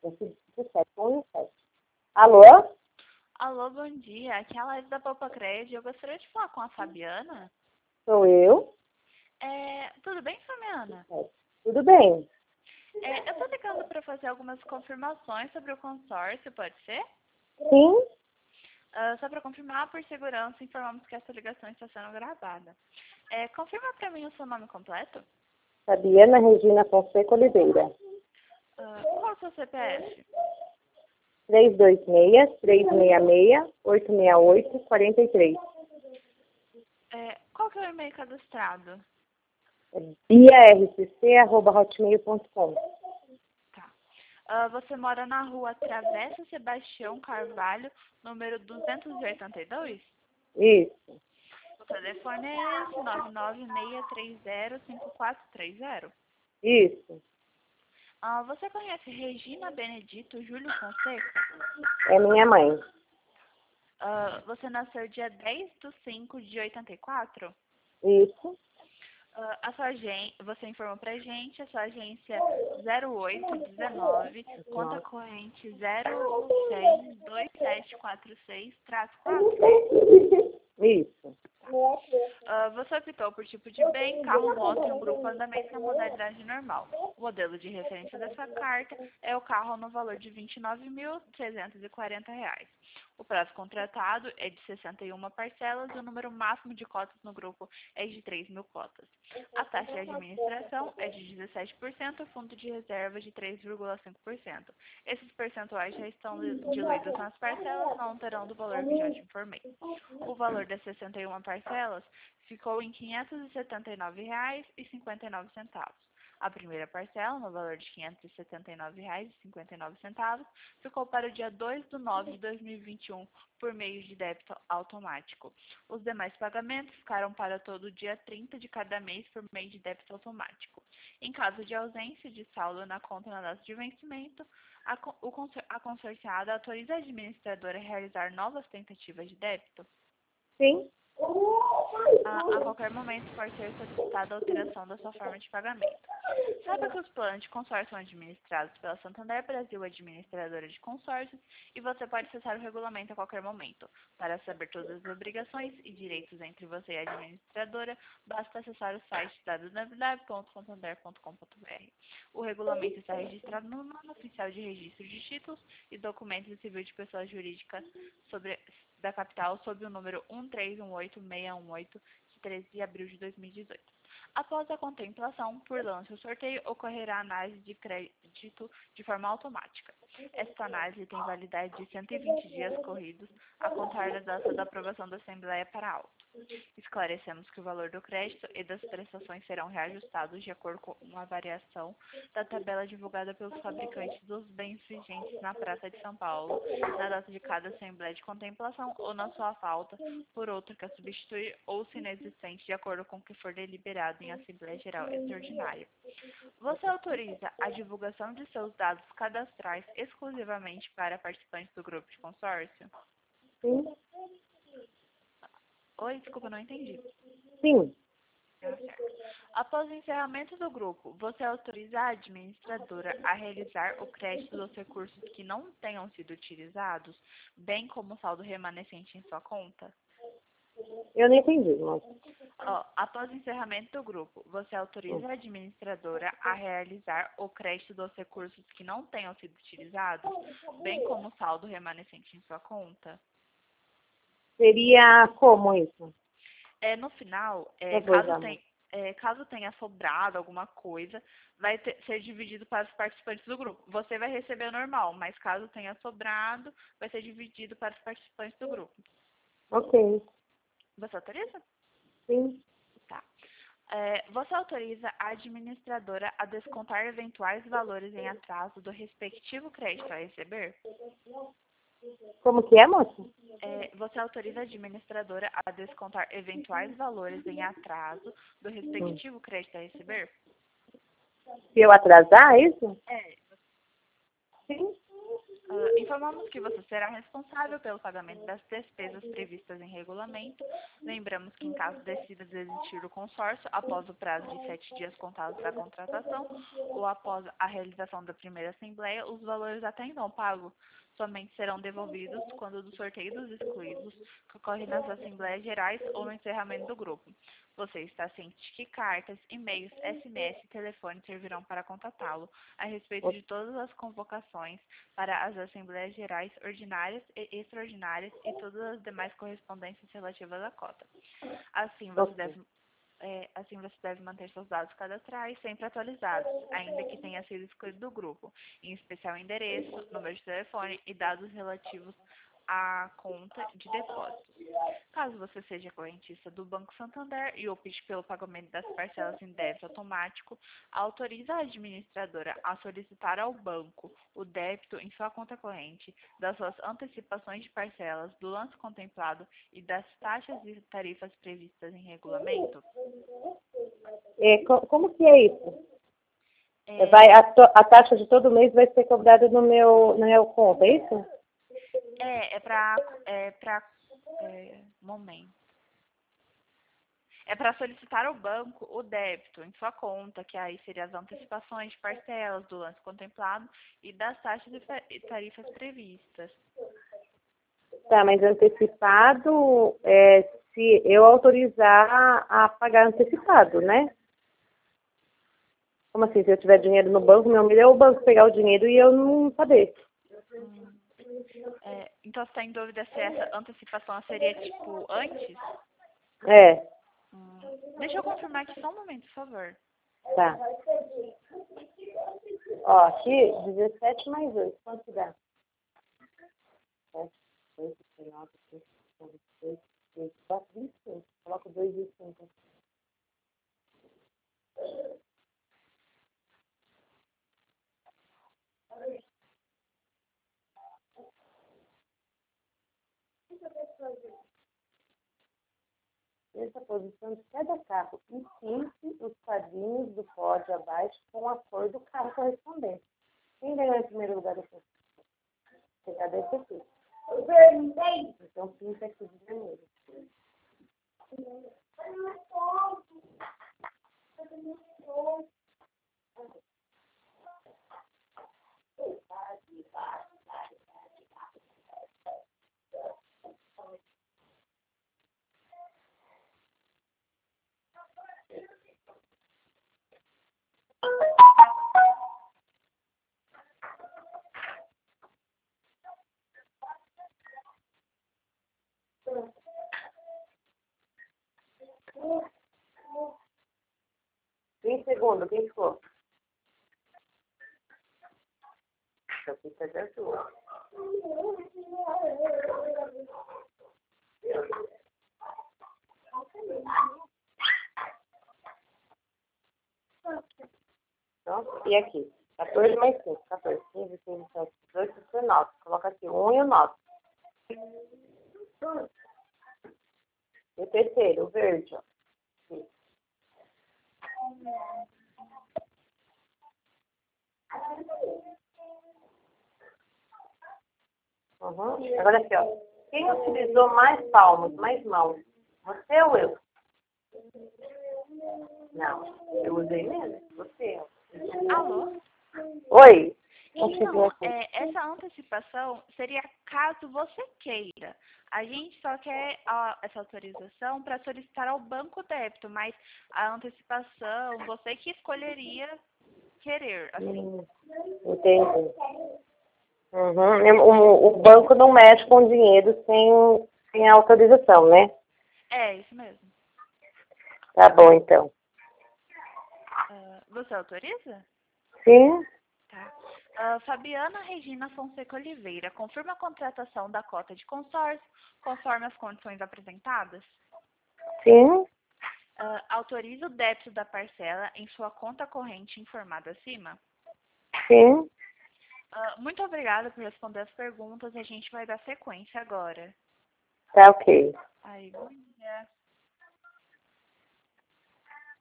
17. Alô? Alô, bom dia. Aqui é a Laís da Poupa Crédito. Eu gostaria de falar com a Fabiana. Sou eu? Tudo bem, Fabiana? Tudo bem. Eu estou ligando para fazer algumas confirmações sobre o consórcio, pode ser? Sim? Só para confirmar, por segurança, informamos que essa ligação está sendo gravada. Confirma para mim o seu nome completo. Fabiana Regina Fonseca Oliveira. Qual é o seu CPF? 326-366-868-43. Qual que é o e-mail cadastrado? biarcc@hotmail.com. Tá. Você mora na rua Travessa Sebastião Carvalho, número 282? Isso. O telefone é esse, 996305430. Isso. Você conhece Regina Benedito Júlio Fonseca? É minha mãe. Você nasceu dia 10/5/84? Isso. Você informou pra gente, a sua agência 0819, conta corrente 0262746-4. Isso. Você optou por tipo de bem, carro, moto e um grupo andamento na modalidade normal. O modelo de referência da sua carta é o carro no valor de R$ 29.340. O prazo contratado é de 61 parcelas e o número máximo de cotas no grupo é de 3.000 cotas. A taxa de administração é de 17%, o fundo de reserva de 3,5%. Esses percentuais já estão diluídos nas parcelas, não terão do valor que já te informei. O valor das 61 parcelas ficou em R$ 579,59. A primeira parcela, no valor de R$ 579,59, ficou para o dia 2/9/2021 por meio de débito automático. Os demais pagamentos ficaram para todo o dia 30 de cada mês por meio de débito automático. Em caso de ausência de saldo na conta na data de vencimento, a consorciada autoriza a administradora a realizar novas tentativas de débito? Sim. A qualquer momento pode ser solicitada a alteração da sua forma de pagamento. Saiba que os planos de consórcio são administrados pela Santander Brasil, administradora de consórcios, e você pode acessar o regulamento a qualquer momento. Para saber todas as obrigações e direitos entre você e a administradora, basta acessar o site www.santander.com.br. O regulamento está registrado no Manual Oficial de Registro de Títulos e Documentos Civil de Pessoas Jurídicas da capital sob o número 1318618, de 13 de abril de 2018. Após a contemplação, por lance ou sorteio, ocorrerá a análise de crédito de forma automática. Esta análise tem validade de 120 dias corridos, a contar da data da aprovação da Assembleia para auto. Esclarecemos que o valor do crédito e das prestações serão reajustados de acordo com uma variação da tabela divulgada pelos fabricantes dos bens vigentes na Praça de São Paulo, na data de cada Assembleia de Contemplação ou na sua falta por outra que a substituir ou se inexistente, de acordo com o que for deliberado em Assembleia Geral Extraordinária. Você autoriza a divulgação de seus dados cadastrais exclusivamente para participantes do grupo de consórcio? Sim. Oi, desculpa, não entendi. Sim. Após o encerramento do grupo, você autoriza a administradora a realizar o crédito dos recursos que não tenham sido utilizados, bem como o saldo remanescente em sua conta? Eu não entendi, moça. Após o encerramento do grupo, você autoriza a administradora a realizar o crédito dos recursos que não tenham sido utilizados, bem como o saldo remanescente em sua conta? Seria como isso? No final, caso tenha sobrado alguma coisa, vai ser dividido para os participantes do grupo. Você vai receber normal, mas caso tenha sobrado, vai ser dividido para os participantes do grupo. Ok. Você autoriza? Sim. Tá. Você autoriza a administradora a descontar eventuais valores em atraso do respectivo crédito a receber? Como que é, moça? Você autoriza a administradora a descontar eventuais valores em atraso do respectivo crédito a receber? Se eu atrasar, é isso? É. Sim. Informamos que você será responsável pelo pagamento das despesas previstas em regulamento. Lembramos que, em caso decida desistir do consórcio, após o prazo de 7 dias contados da contratação ou após a realização da primeira assembleia, os valores até então pagos somente serão devolvidos quando do sorteio dos excluídos, que ocorre nas assembleias gerais ou no encerramento do grupo. Você está ciente que cartas, e-mails, SMS e telefone servirão para contatá-lo a respeito de todas as convocações para as Assembleias Gerais ordinárias e extraordinárias e todas as demais correspondências relativas à cota. Assim, você deve manter seus dados cadastrais sempre atualizados, ainda que tenha sido excluído do grupo, em especial endereço, número de telefone e dados relativos à conta de depósitos. Caso você seja correntista do Banco Santander e opte pelo pagamento das parcelas em débito automático, autoriza a administradora a solicitar ao banco o débito em sua conta corrente das suas antecipações de parcelas, do lance contemplado e das taxas e tarifas previstas em regulamento? Como que é isso? É, A taxa de todo mês vai ser cobrada no meu conta, é isso? momento. É para solicitar ao banco o débito em sua conta, que aí seria as antecipações de parcelas do lance contemplado e das taxas e tarifas previstas. Tá, mas antecipado é se eu autorizar a pagar antecipado, né? Como assim? Se eu tiver dinheiro no banco, meu medo é o banco pegar o dinheiro e eu não saber. Então, você está em dúvida se essa antecipação seria, tipo, antes? É, Deixa eu confirmar aqui só um momento, por favor. tá. Ó, aqui, 17 mais 8, quanto que dá? 7, 8, 19, 20, 22, 24, 25. Coloca 2 e 5. Nessa posição de cada carro e pinte os quadrinhos do pódio abaixo com a cor do carro correspondente. Quem ganhou em primeiro lugar aqui? Pegar desse aqui. Então pinta aqui de vermelho. Em segundo, quem ficou? Eu fico de azul. Então, e aqui? 14 mais 5, 14, 15, 15, 17, 18, 19. Coloca aqui o 1 e o 9. E o terceiro, o verde, ó. Uhum. Agora aqui, ó. Quem utilizou mais palmas, mais mãos? Você ou eu? Não, eu usei mesmo. Você. Alô? Oi. Então, essa antecipação seria caso você queira. A gente só quer essa autorização para solicitar ao banco débito, mas a antecipação você que escolheria querer, assim. Entendi. Uhum. O banco não mexe com dinheiro sem autorização, né? É, isso mesmo. Tá bom, então. Você autoriza? Sim, Tá. Fabiana Regina Fonseca Oliveira, confirma a contratação da cota de consórcio conforme as condições apresentadas? sim, Autoriza o débito da parcela em sua conta corrente informada acima? sim. Muito obrigada por responder as perguntas. A gente vai dar sequência agora. Tá ok. Aí, bom dia.